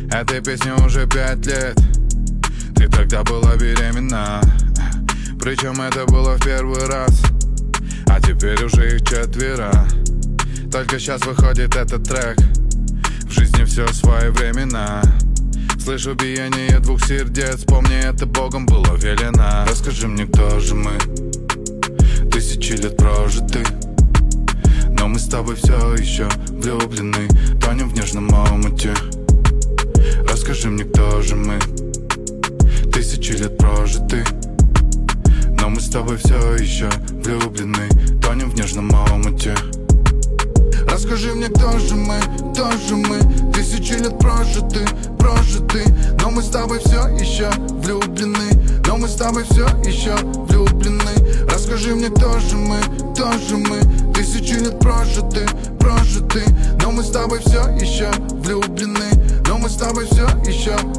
Этой песне уже 5 лет. Ты тогда была беременна, причем это было в первый раз. А теперь уже их 4. Только сейчас выходит этот трек. В жизни все своевременно. Слышу биение 2 сердец. Помни, это Богом было велено. Расскажи мне, кто же мы? 1000 лет прожиты, но мы с тобой все еще влюблены. Тонем в нежном омуте. Расскажи мне, кто же мы? 1000 лет прожиты, но мы с тобой все еще влюблены. Тонем в нежном омуте. Расскажи мне, кто же мы, кто же мы? 1000 лет прожиты, но мы с тобой все еще влюблены. Но мы с тобой все еще влюблены. Расскажи мне, кто же мы, кто же мы? 1000 лет прожиты, но мы с тобой все еще влюблены. Но мы с тобой все еще